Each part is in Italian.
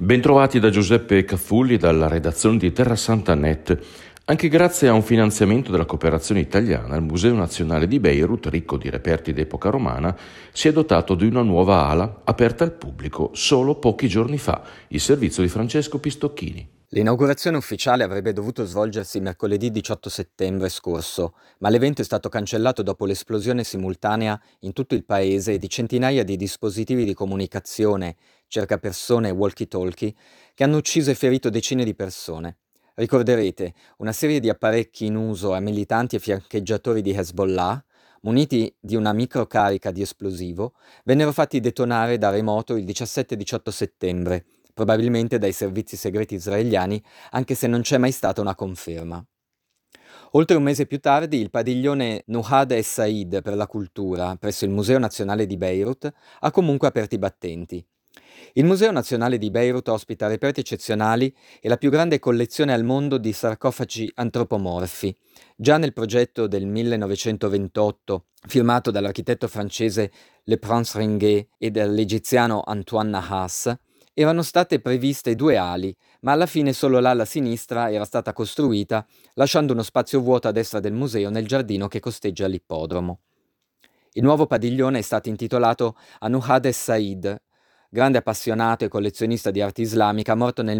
Bentrovati da Giuseppe Caffulli dalla redazione di TerraSanta.net. Anche grazie a un finanziamento della cooperazione italiana, il Museo Nazionale di Beirut, ricco di reperti d'epoca romana, si è dotato di una nuova ala aperta al pubblico solo pochi giorni fa, il servizio di Francesco Pistocchini. L'inaugurazione ufficiale avrebbe dovuto svolgersi mercoledì 18 settembre scorso, ma l'evento è stato cancellato dopo l'esplosione simultanea in tutto il paese di centinaia di dispositivi di comunicazione, cercapersone e walkie-talkie, che hanno ucciso e ferito decine di persone. Ricorderete, una serie di apparecchi in uso a militanti e fiancheggiatori di Hezbollah, muniti di una microcarica di esplosivo, vennero fatti detonare da remoto il 17-18 settembre, probabilmente dai servizi segreti israeliani, anche se non c'è mai stata una conferma. Oltre un mese più tardi, il padiglione Nuhad Es-Said per la cultura, presso il Museo Nazionale di Beirut, ha comunque aperto i battenti. Il Museo Nazionale di Beirut ospita reperti eccezionali e la più grande collezione al mondo di sarcofagi antropomorfi. Già nel progetto del 1928, firmato dall'architetto francese Le Prince Ringuet e dall'egiziano Antoine Nahas, erano state previste 2 ali, ma alla fine solo l'ala sinistra era stata costruita, lasciando uno spazio vuoto a destra del museo nel giardino che costeggia l'ippodromo. Il nuovo padiglione è stato intitolato a Nuhad Es-Said, grande appassionato e collezionista di arte islamica, morto nel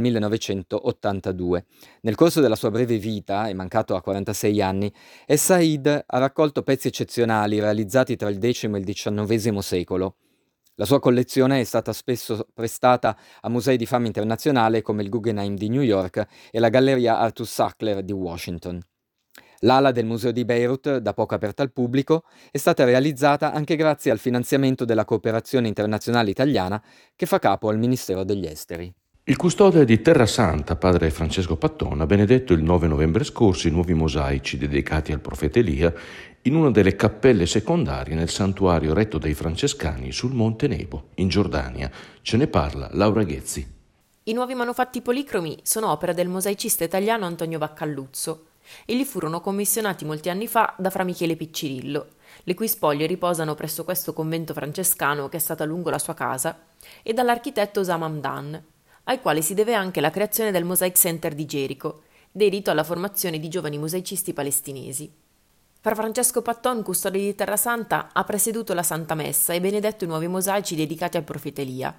1982. Nel corso della sua breve vita, è mancato a 46 anni, Es-Said ha raccolto pezzi eccezionali realizzati tra il X e il XIX secolo. La sua collezione è stata spesso prestata a musei di fama internazionale come il Guggenheim di New York e la Galleria Arthur Sackler di Washington. L'ala del Museo di Beirut, da poco aperta al pubblico, è stata realizzata anche grazie al finanziamento della cooperazione internazionale italiana che fa capo al Ministero degli Esteri. Il custode di Terra Santa, padre Francesco Patton, ha benedetto il 9 novembre scorso i nuovi mosaici dedicati al profeta Elia in una delle cappelle secondarie nel santuario retto dai francescani sul Monte Nebo, in Giordania. Ce ne parla Laura Ghezzi. I nuovi manufatti policromi sono opera del mosaicista italiano Antonio Baccalluzzo e gli furono commissionati molti anni fa da Fra Michele Piccirillo, le cui spoglie riposano presso questo convento francescano che è stato a lungo la sua casa, e dall'architetto Osama Hamdan, ai quali si deve anche la creazione del Mosaic Center di Gerico, dedito alla formazione di giovani mosaicisti palestinesi. Fra Francesco Patton, custode di Terra Santa, ha presieduto la Santa Messa e benedetto i nuovi mosaici dedicati al profeta Elia.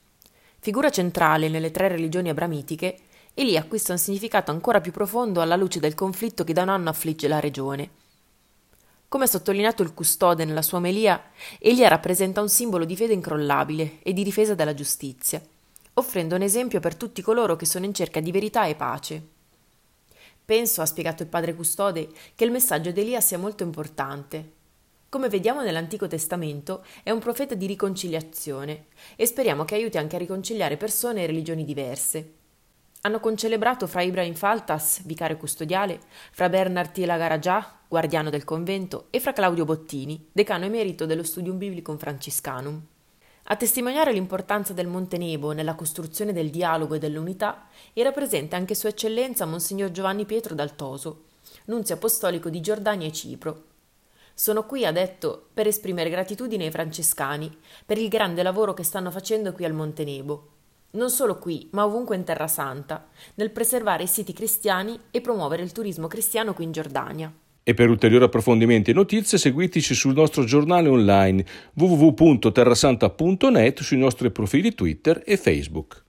Figura centrale nelle 3 religioni abramitiche, Elia acquista un significato ancora più profondo alla luce del conflitto che da un anno affligge la regione. Come ha sottolineato il custode nella sua omelia, Elia rappresenta un simbolo di fede incrollabile e di difesa della giustizia, offrendo un esempio per tutti coloro che sono in cerca di verità e pace. Penso, ha spiegato il padre custode, che il messaggio di Elia sia molto importante. Come vediamo nell'Antico Testamento, è un profeta di riconciliazione e speriamo che aiuti anche a riconciliare persone e religioni diverse. Hanno concelebrato fra Ibrahim Faltas, vicario custodiale, fra Bernard Tila Garagià, guardiano del convento, e fra Claudio Bottini, decano emerito dello Studium Biblicum Franciscanum. A testimoniare l'importanza del Monte Nebo nella costruzione del dialogo e dell'unità era presente anche Sua Eccellenza Monsignor Giovanni Pietro d'Altoso, nunzio apostolico di Giordania e Cipro. Sono qui, ha detto, per esprimere gratitudine ai francescani per il grande lavoro che stanno facendo qui al Monte Nebo. Non solo qui, ma ovunque in Terra Santa, nel preservare i siti cristiani e promuovere il turismo cristiano qui in Giordania. E per ulteriori approfondimenti e notizie seguiteci sul nostro giornale online www.terrasanta.net, sui nostri profili Twitter e Facebook.